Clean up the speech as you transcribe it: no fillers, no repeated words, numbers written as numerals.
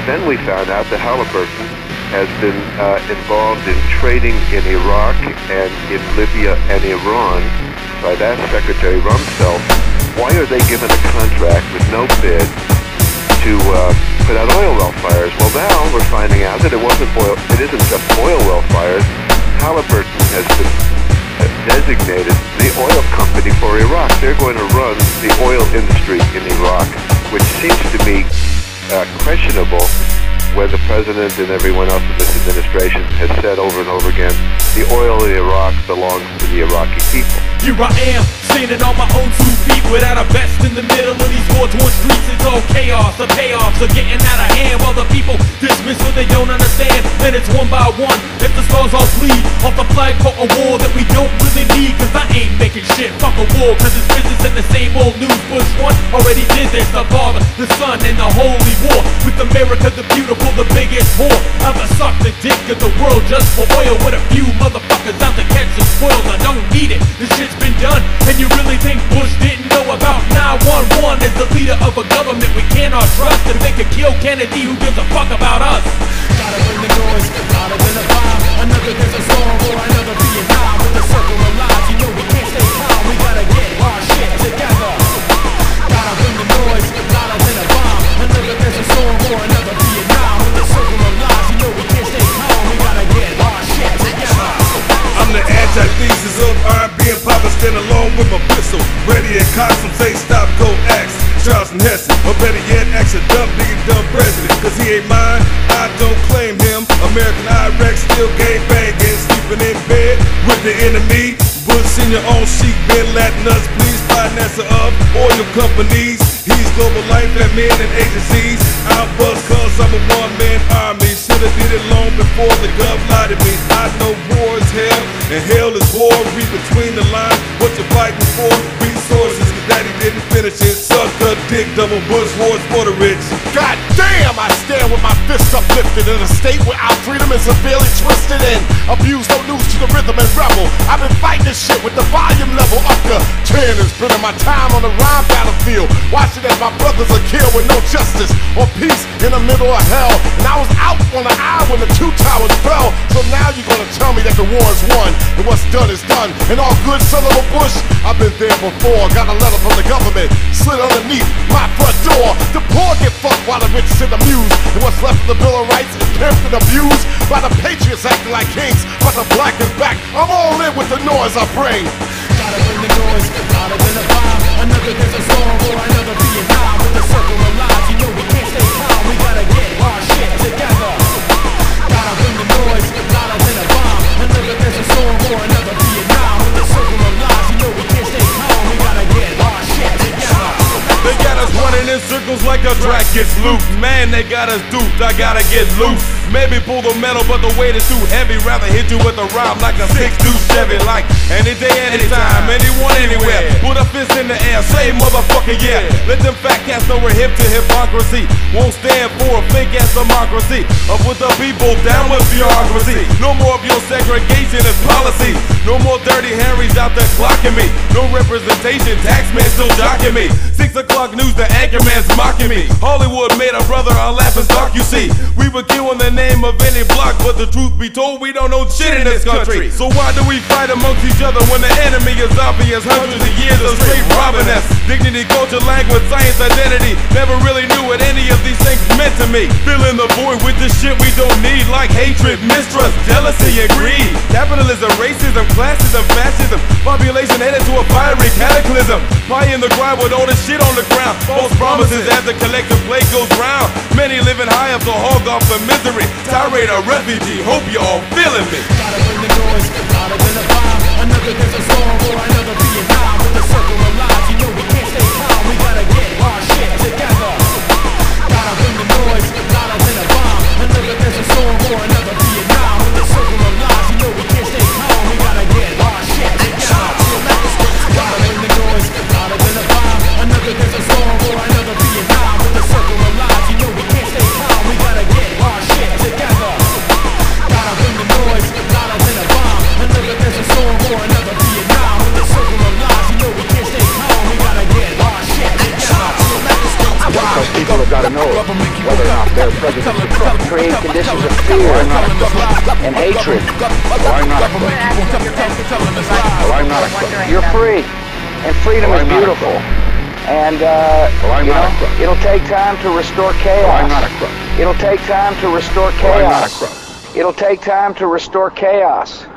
Then we found out that Halliburton has been involved in trading in Iraq and in Libya and Iran. So I've asked Secretary Rumsfeld, why are they given a contract with no bid to put out oil well fires? Well, now we're finding out that it isn't just oil well fires. Halliburton has been designated the oil company for Iraq. They're going to run the oil industry in Iraq, which seems to me questionable, when the president and everyone else in this administration has said over and over again, the oil in Iraq belongs to the Iraqi people. Here I am, standing on my own 2 feet, without a vest in the middle of these war-torn streets. It's all chaos, the payoffs are getting out of hand, while the people dismiss what they don't understand. And it's one by one, if the stars all bleed off the flag for a war that we don't really need. Cause I ain't making shit, fuck a war, cause it's business and the same old news. Bush 1 already did this, the father, the son, and the holy war, with America the beautiful, the biggest whore. I'ma suck the dick of the world just for oil, with a few motherfuckers out to catch the spoils. I don't need it, this shit's been done. And you really think Bush didn't know about 911 as the leader of a government we cannot trust? If they could kill Kennedy, who gives a fuck about us? Gotta bring the noise, louder than a bomb. Another Desert Storm or another Vietnam. With the circle of lies, you know we can't stay calm. We gotta get our shit together. Gotta bring the noise, louder than a bomb. Another Desert Storm or another Vietnam. With the circle of lies, you know we can't stay calm. We gotta get our shit together. I'm the antithesis of R&B and pop. I stand alone with my pistol, ready and cock some say stop, go axe. Charleston Heston, or better yet, ask a dumb nigga, dumb president. Cause he ain't mine, I don't claim him. American Iraq still gang banging, sleeping in bed with the enemy. Bush in your own sheet, Bin Laden us, please. Financer of oil companies. He's global life, that man and agencies. I'm bust cause I'm a one-man army. Should've did it long before the gov lied to me. I know war is hell, and hell is war. Read between the lines, what you're fighting for. Resources, daddy didn't finish it. Suck a dick, double Bush wars for the rich. God damn, I stand with my fists uplifted in a state where our freedom is severely twisted and abused. No news to the rhythm and rebel. I've been fighting this shit with the volume level up to 10. And spending my time on the rhyme battlefield, watching as my brothers are killed with no justice or peace in the middle of hell. And I was out on the aisle when the 2 towers fell. So now you're gonna tell me that the war is won and what's done is done. And all good son of a Bush, I've been there before. Got a letter from the government, slid underneath my front door. The poor get fucked while the rich sit amused. And what's left of the Bill of Rights is pimped and abused by the patriots acting like kings. But the black is back, I'm all in with the noise I bring. Gotta bring the noise, louder than a bomb. Another Desert Storm or another Vietnam. With the circle of lies, you know we can't stay calm. We gotta get our shit together. Gotta bring the noise, louder than a bomb. Another Desert Storm or another Vietnam. With the circle of lies, you know we can't stay calm. We gotta get our shit together. They got us running in circles like a track gets loose. Man, they got us duped, I gotta get loose. Maybe pull the metal, but the weight is too heavy. Rather hit you with a rhyme like a 6'2" Chevy. Like any day, anytime, anyone, anywhere. Put a fist in the air, say motherfucker yeah. Let them fat cats know we're hip to hypocrisy. Won't stand for a fake ass democracy. Up with the people, down with bureaucracy. No more of your segregation and policies. No more dirty Harrys out there clocking me. No representation, taxman still jocking me. 6 o'clock news, the anchorman's mocking me. Hollywood made a brother a laughing stock, you see. We would kill in the name of any block, but the truth be told, we don't know shit in this country. So why do we fight amongst each other when the enemy is obvious? Hundreds of years of straight robbing us. Dignity, culture, language, science, identity. Never really knew what any of these things meant to me. Filling the void with the shit we don't need, like hatred, mistrust, jealousy, and greed. Capitalism, racism, classism, fascism. Population headed to a fiery cataclysm. Pie in the grind with all the shit on the ground. False promises as the collective play goes round. Many living high up to hog off the misery. Tirade a refugee, hope you all feeling me. Gotta bring the noise, louder than a bomb. Another Desert Storm or another Vietnam. With the circle of lies, you know we can't stay calm. We gotta get our shit together. Gotta bring the noise, louder than a bomb. Another Desert Storm or another Vietnam. With the circle of lies, you know we can't stay calm. We gotta get our shit together. Gotta bring the noise, louder than a bomb. Another Desert Storm or another Vietnam. With the circle of lies, you know we can't stay calm. We gotta get our shit together. Gotta bring the noise, louder than a bomb. Another Desert Storm or another Vietnam. With the circle of lies, you know we can't stay power of President Trump create conditions of fear and hatred. I'm not a crook. I'm not a crook. You're free, and freedom is beautiful. And it'll take time to restore chaos. I'm not a crook. It'll take time to restore chaos. I'm not a crook. It'll take time to restore chaos.